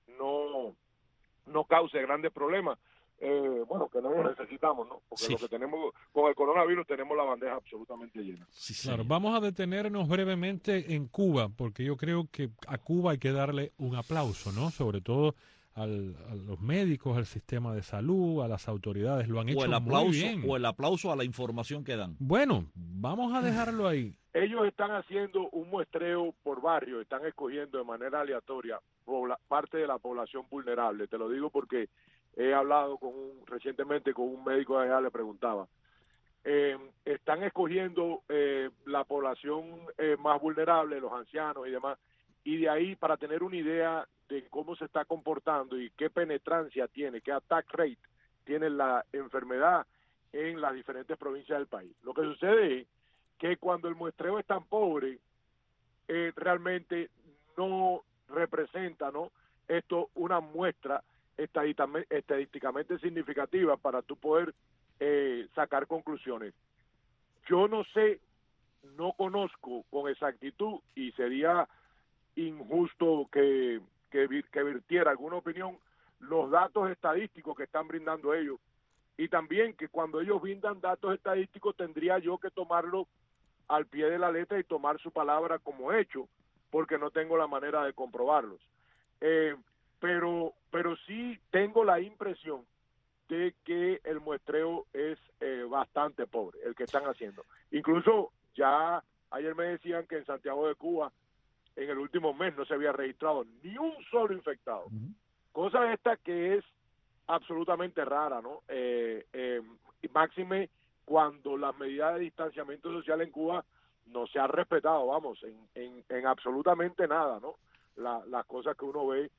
[SPEAKER 10] no cause grandes problemas. Bueno, que no lo necesitamos, ¿no? Porque sí, lo que tenemos con el coronavirus, tenemos la bandeja absolutamente llena.
[SPEAKER 6] Sí, claro. Vamos a detenernos brevemente en Cuba, porque yo creo que a Cuba hay que darle un aplauso, ¿no? Sobre todo a los médicos, al sistema de salud, a las autoridades, lo han hecho muy bien.
[SPEAKER 5] O el aplauso a la información que dan.
[SPEAKER 6] Bueno, vamos a dejarlo ahí.
[SPEAKER 10] Ellos están haciendo un muestreo por barrio, están escogiendo de manera aleatoria parte de la población vulnerable. Te lo digo porque he hablado recientemente con un médico de allá, le preguntaba, están escogiendo la población más vulnerable, los ancianos y demás, y de ahí para tener una idea de cómo se está comportando y qué penetrancia tiene, qué attack rate tiene la enfermedad en las diferentes provincias del país. Lo que sucede es que cuando el muestreo es tan pobre, realmente no representa, ¿no?, esto una muestra estadísticamente significativa para tú poder sacar conclusiones. Yo no sé, no conozco con exactitud y sería injusto que virtiera alguna opinión los datos estadísticos que están brindando ellos, y también que cuando ellos brindan datos estadísticos tendría yo que tomarlo al pie de la letra y tomar su palabra como hecho, porque no tengo la manera de comprobarlos. Pero sí tengo la impresión de que el muestreo es bastante pobre, el que están haciendo. Incluso ya ayer me decían que en Santiago de Cuba en el último mes no se había registrado ni un solo infectado. Cosa esta que es absolutamente rara, ¿no? Y máxime cuando las medidas de distanciamiento social en Cuba no se han respetado, vamos, en absolutamente nada, ¿no? Las cosas que uno ve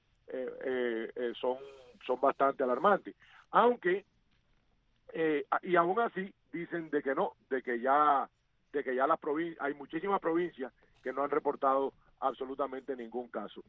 [SPEAKER 10] son bastante alarmantes. Aunque, y aún así, dicen de que no, de que ya las provincias, hay muchísimas provincias que no han reportado absolutamente ningún caso.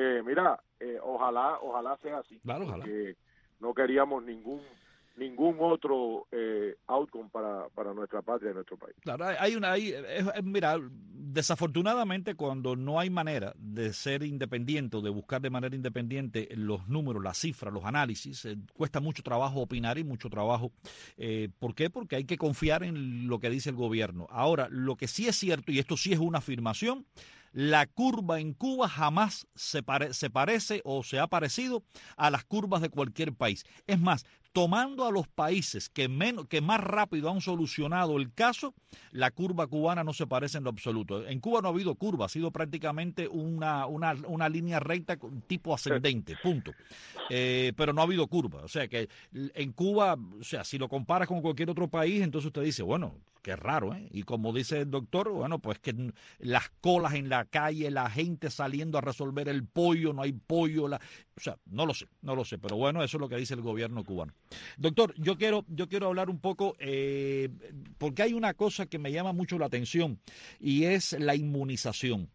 [SPEAKER 10] Ojalá sea así.
[SPEAKER 5] Claro, ojalá.
[SPEAKER 10] Porque no queríamos ningún otro outcome para nuestra patria y nuestro país.
[SPEAKER 5] Claro, mira, desafortunadamente cuando no hay manera de ser independiente o de buscar de manera independiente los números, las cifras, los análisis, cuesta mucho trabajo opinar y mucho trabajo. ¿Por qué? Porque hay que confiar en lo que dice el gobierno. Ahora, lo que sí es cierto, y esto sí es una afirmación, la curva en Cuba jamás se parece o se ha parecido a las curvas de cualquier país. Es más, tomando a los países que más rápido han solucionado el caso, la curva cubana no se parece en lo absoluto. En Cuba no ha habido curva, ha sido prácticamente una línea recta tipo ascendente, punto. Pero no ha habido curva. O sea que en Cuba, o sea, si lo comparas con cualquier otro país, entonces usted dice, bueno, qué raro, ¿eh? Y como dice el doctor, bueno, pues que las colas en la calle, la gente saliendo a resolver el pollo, no hay pollo, o sea, no lo sé, pero bueno, eso es lo que dice el gobierno cubano. Doctor, yo quiero hablar un poco, porque hay una cosa que me llama mucho la atención, y es la inmunización.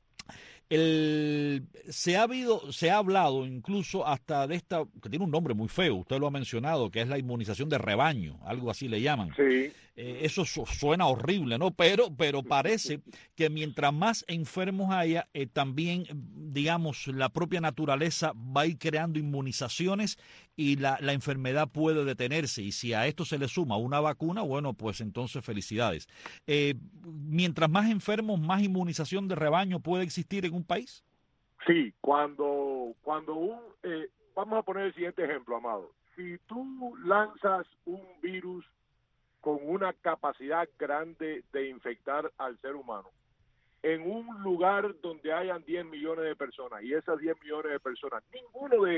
[SPEAKER 5] Se ha hablado incluso hasta de esta, que tiene un nombre muy feo, usted lo ha mencionado, que es la inmunización de rebaño, algo así le llaman.
[SPEAKER 10] Sí.
[SPEAKER 5] Eso suena horrible, ¿no? Pero parece que mientras más enfermos haya, también, digamos, la propia naturaleza va a ir creando inmunizaciones y la enfermedad puede detenerse. Y si a esto se le suma una vacuna, bueno, pues entonces felicidades. Mientras más enfermos, más inmunización de rebaño puede existir en un país.
[SPEAKER 10] Sí, cuando vamos a poner el siguiente ejemplo, Amado. Si tú lanzas un virus con una capacidad grande de infectar al ser humano en un lugar donde hayan 10 millones de personas, y esas 10 millones de personas, ninguno de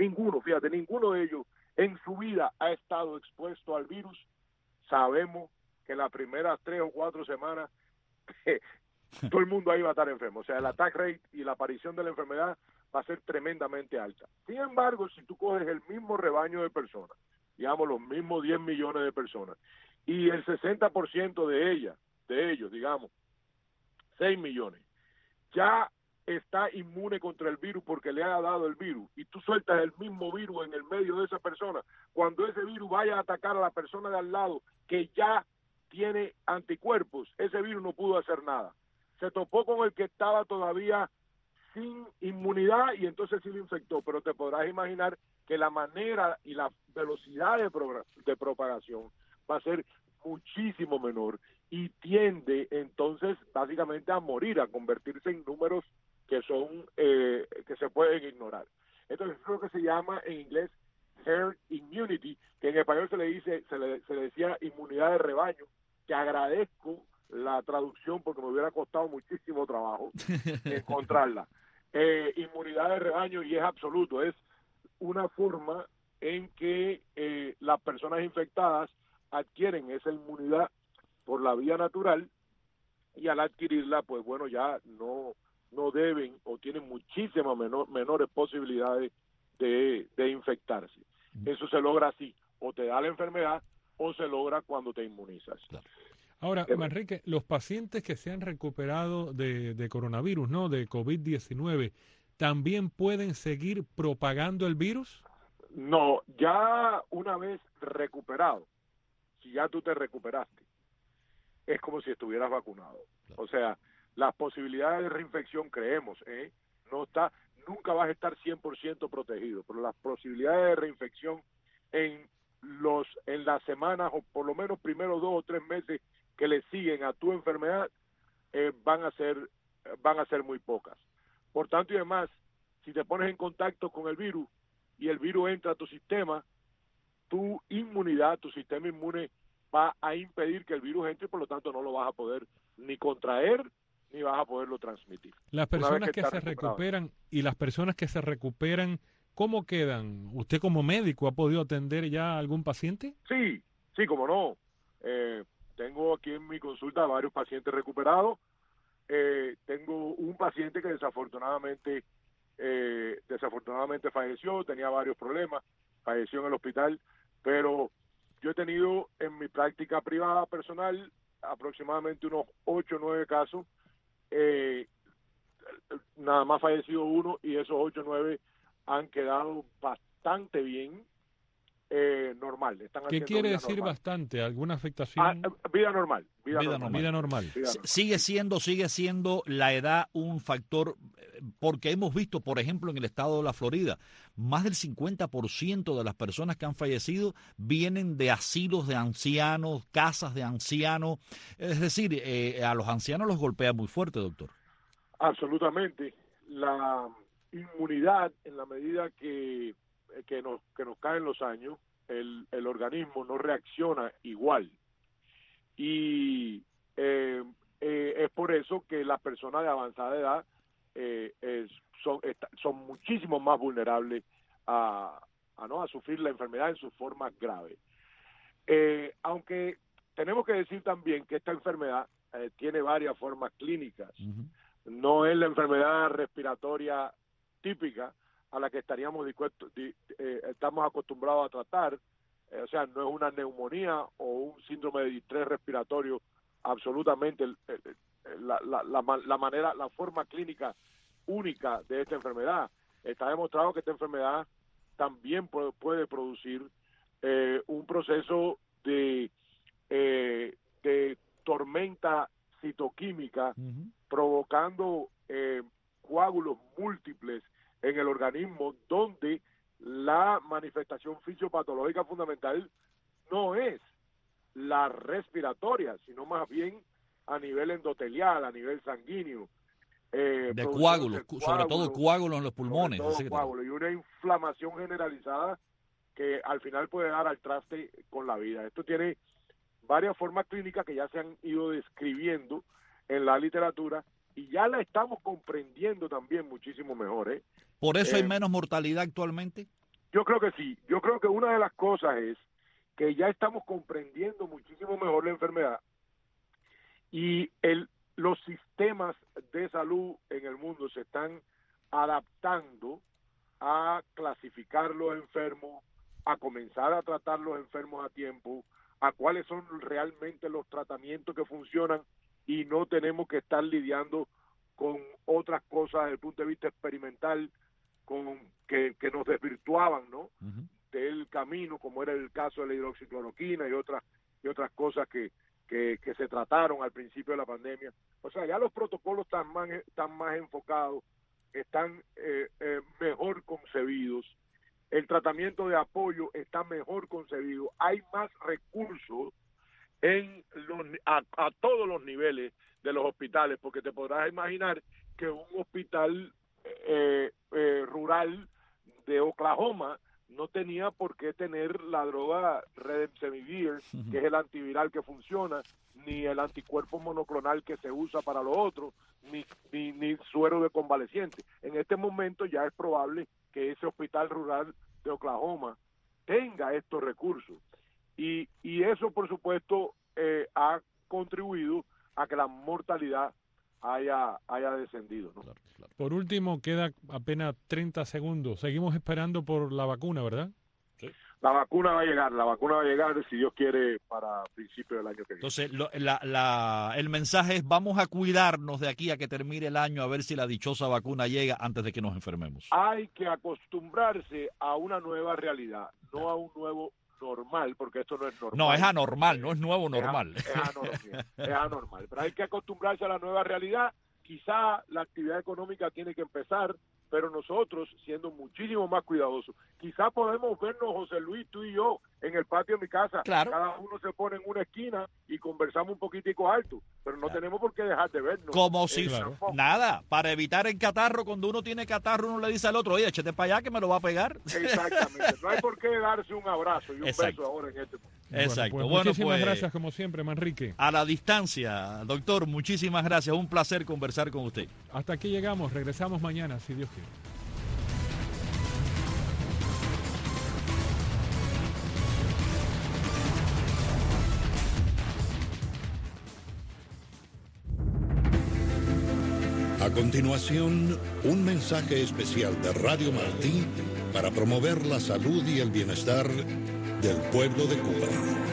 [SPEAKER 10] ellos en su vida ha estado expuesto al virus, sabemos que las primeras 3 o 4 semanas todo el mundo ahí va a estar enfermo. O sea, el attack rate y la aparición de la enfermedad va a ser tremendamente alta. Sin embargo, si tú coges el mismo rebaño de personas, digamos los mismos 10 millones de personas, y el 60% de ellos, digamos, 6 millones, ya está inmune contra el virus porque le ha dado el virus, y tú sueltas el mismo virus en el medio de esa persona, cuando ese virus vaya a atacar a la persona de al lado que ya tiene anticuerpos, ese virus no pudo hacer nada. Se topó con el que estaba todavía sin inmunidad y entonces sí lo infectó, pero te podrás imaginar que la manera y la velocidad de propagación va a ser muchísimo menor y tiende entonces básicamente a morir, a convertirse en números que son que se pueden ignorar. Entonces es lo que se llama en inglés herd immunity, que en español se le decía inmunidad de rebaño, que agradezco la traducción porque me hubiera costado muchísimo trabajo encontrarla. Inmunidad de rebaño, y es absoluto, es una forma en que las personas infectadas adquieren esa inmunidad por la vía natural, y al adquirirla, pues bueno, ya no deben o tienen muchísimas menores posibilidades de infectarse. Eso se logra así, o te da la enfermedad o se logra cuando te inmunizas.
[SPEAKER 6] Claro. Ahora, Manrique, los pacientes que se han recuperado de coronavirus, ¿no?, de COVID-19, ¿también pueden seguir propagando el virus?
[SPEAKER 10] No, ya una vez recuperado, si ya tú te recuperaste, es como si estuvieras vacunado. Claro. O sea, las posibilidades de reinfección, creemos, nunca vas a estar 100% protegido, pero las posibilidades de reinfección en las semanas o por lo menos primeros 2 o 3 meses que le siguen a tu enfermedad van a ser muy pocas. Por tanto y demás, si te pones en contacto con el virus y el virus entra a tu sistema, tu inmunidad, tu sistema inmune va a impedir que el virus entre y por lo tanto no lo vas a poder ni contraer ni vas a poderlo transmitir.
[SPEAKER 6] Las personas que se recuperan y las personas que se recuperan, ¿cómo quedan? ¿Usted como médico ha podido atender ya a algún paciente?
[SPEAKER 10] Sí, como no. Tengo aquí en mi consulta varios pacientes recuperados. Tengo un paciente que desafortunadamente falleció, tenía varios problemas, falleció en el hospital, pero yo he tenido en mi práctica privada personal aproximadamente unos 8 o 9 casos, nada más fallecido uno, y esos 8 o 9 han quedado bastante bien, normal.
[SPEAKER 6] ¿Qué quiere decir normal? Bastante? ¿Alguna afectación?
[SPEAKER 10] Vida normal.
[SPEAKER 6] Vida normal.
[SPEAKER 5] Sigue siendo la edad un factor, porque hemos visto, por ejemplo, en el estado de la Florida, más del 50% de las personas que han fallecido vienen de asilos de ancianos, casas de ancianos. Es decir, a los ancianos los golpea muy fuerte, doctor.
[SPEAKER 10] Absolutamente. La inmunidad, en la medida que nos caen los años, el organismo no reacciona igual. Y es por eso que las personas de avanzada edad son muchísimo más vulnerables a sufrir la enfermedad en sus formas graves. Aunque tenemos que decir también que esta enfermedad tiene varias formas clínicas. Uh-huh. No es la enfermedad respiratoria típica a la que estamos acostumbrados a tratar, o sea, no es una neumonía o un síndrome de distrés respiratorio, absolutamente la forma clínica única de esta enfermedad. Está demostrado que esta enfermedad también puede producir un proceso de tormenta citoquímica, uh-huh, provocando coágulos múltiples en el organismo, donde la manifestación fisiopatológica fundamental no es la respiratoria, sino más bien a nivel endotelial, a nivel sanguíneo.
[SPEAKER 5] De coágulos, sobre todo coágulos en los pulmones.
[SPEAKER 10] Y una inflamación generalizada que al final puede dar al traste con la vida. Esto tiene varias formas clínicas que ya se han ido describiendo en la literatura y ya la estamos comprendiendo también muchísimo mejor.
[SPEAKER 5] ¿Por eso hay menos mortalidad actualmente?
[SPEAKER 10] Yo creo que sí. Yo creo que una de las cosas es que ya estamos comprendiendo muchísimo mejor la enfermedad y los sistemas de salud en el mundo se están adaptando a clasificar los enfermos, a comenzar a tratar los enfermos a tiempo, a cuáles son realmente los tratamientos que funcionan y no tenemos que estar lidiando con otras cosas desde el punto de vista experimental que nos desvirtuaban, ¿no? Uh-huh. Del camino, como era el caso de la hidroxicloroquina y otras cosas que se trataron al principio de la pandemia. O sea, ya los protocolos están más enfocados, están mejor concebidos, el tratamiento de apoyo está mejor concebido, hay más recursos a todos los niveles de los hospitales, porque te podrás imaginar que un hospital rural de Oklahoma no tenía por qué tener la droga Remdesivir, que es el antiviral que funciona, ni el anticuerpo monoclonal que se usa para lo otro, ni suero de convaleciente. En este momento ya es probable que ese hospital rural de Oklahoma tenga estos recursos. Y eso, por supuesto, ha contribuido a que la mortalidad haya descendido, ¿no?
[SPEAKER 6] Claro. Por último, queda apenas 30 segundos. Seguimos esperando por la vacuna, ¿verdad?
[SPEAKER 10] Sí. La vacuna va a llegar, si Dios quiere, para principios del año que viene.
[SPEAKER 5] Entonces, el mensaje es: vamos a cuidarnos de aquí a que termine el año, a ver si la dichosa vacuna llega antes de que nos enfermemos.
[SPEAKER 10] Hay que acostumbrarse a una nueva realidad, no a un nuevo normal, porque esto no es normal.
[SPEAKER 5] No, es anormal, no es nuevo normal.
[SPEAKER 10] Es anormal, pero hay que acostumbrarse a la nueva realidad. Quizá la actividad económica tiene que empezar, pero nosotros, siendo muchísimo más cuidadosos, quizá podemos vernos, José Luis, tú y yo, en el patio de mi casa.
[SPEAKER 5] Claro.
[SPEAKER 10] Cada uno se pone en una esquina y conversamos un poquitico alto, pero no tenemos por qué dejar de vernos.
[SPEAKER 5] Como si nada, para evitar el catarro, cuando uno tiene catarro, uno le dice al otro: oye, échate para allá que me lo va a pegar.
[SPEAKER 10] Exactamente, no hay por qué darse un abrazo y un beso ahora en este momento.
[SPEAKER 5] Exacto.
[SPEAKER 6] Bueno, muchísimas gracias, como siempre, Manrique.
[SPEAKER 5] A la distancia, doctor, muchísimas gracias. Un placer conversar con usted.
[SPEAKER 6] Hasta aquí llegamos. Regresamos mañana, si Dios quiere.
[SPEAKER 11] A continuación, un mensaje especial de Radio Martí para promover la salud y el bienestar del pueblo de Cuba.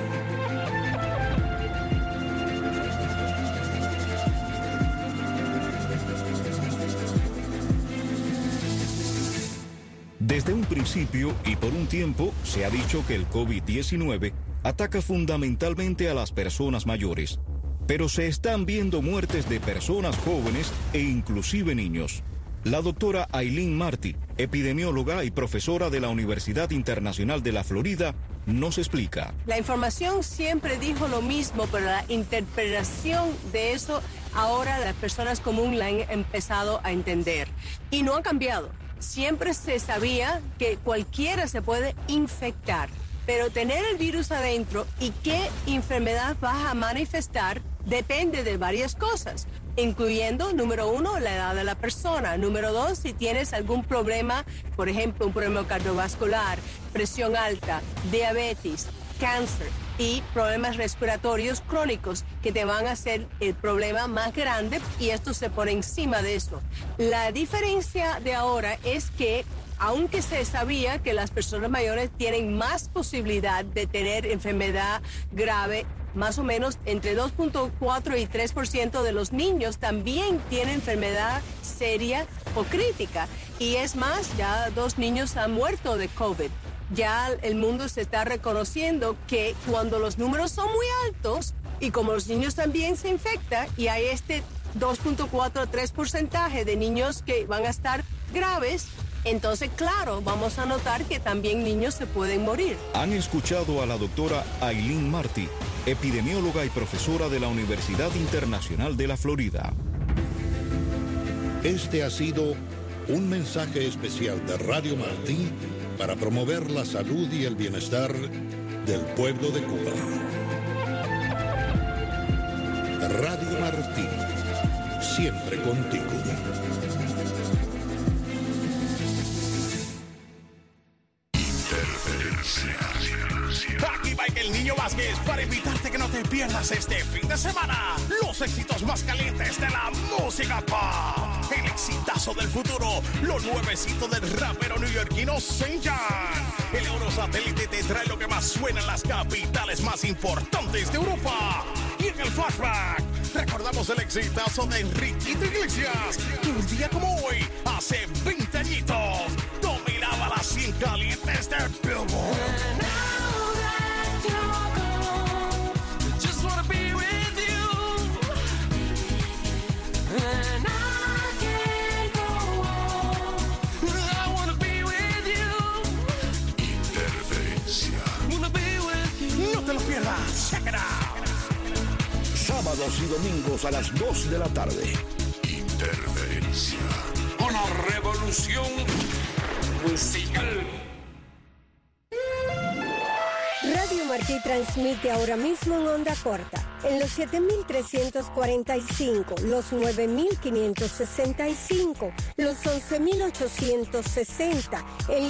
[SPEAKER 12] Desde un principio y por un tiempo se ha dicho que el COVID-19 ataca fundamentalmente a las personas mayores, pero se están viendo muertes de personas jóvenes e inclusive niños. La doctora Aileen Martí, epidemióloga y profesora de la Universidad Internacional de la Florida, nos explica.
[SPEAKER 13] La información siempre dijo lo mismo, pero la interpretación de eso ahora las personas comunes la han empezado a entender. Y no ha cambiado. Siempre se sabía que cualquiera se puede infectar, pero tener el virus adentro y qué enfermedad vas a manifestar depende de varias cosas, incluyendo, número 1, la edad de la persona, número 2, si tienes algún problema, por ejemplo, un problema cardiovascular, presión alta, diabetes, cáncer y problemas respiratorios crónicos que te van a hacer el problema más grande, y esto se pone encima de eso. La diferencia de ahora es que aunque se sabía que las personas mayores tienen más posibilidad de tener enfermedad grave, más o menos entre 2.4 y 3% de los niños también tienen enfermedad seria o crítica. Y es más, ya 2 niños han muerto de COVID. Ya el mundo se está reconociendo que cuando los números son muy altos y como los niños también se infectan y hay este 2.4 a 3% de niños que van a estar graves, entonces, claro, vamos a notar que también niños se pueden morir.
[SPEAKER 12] Han escuchado a la doctora Aileen Martí, epidemióloga y profesora de la Universidad Internacional de la Florida.
[SPEAKER 11] Este ha sido un mensaje especial de Radio Martí para promover la salud y el bienestar del pueblo de Cuba. Radio Martí, siempre contigo.
[SPEAKER 14] Aquí va el Niño Vázquez para invitarte que no te pierdas este fin de semana los éxitos más calientes de la música pop. El exitazo del futuro, lo nuevecito del rapero neoyorquino Saint John. El Eurosatélite te trae lo que más suena en las capitales más importantes de Europa. Y en el flashback recordamos el exitazo de Enriquito Iglesias, que un día como hoy, hace 20 añitos, dominaba las 100 calientes de Billboard. No te lo pierdas. Check it out.
[SPEAKER 15] Sábados y domingos a las 2 de la tarde.
[SPEAKER 9] Interferencia.
[SPEAKER 4] Una revolución musical.
[SPEAKER 16] Radio Martí transmite ahora mismo en onda corta, en los 7.345, los 9.565, los 11.860, en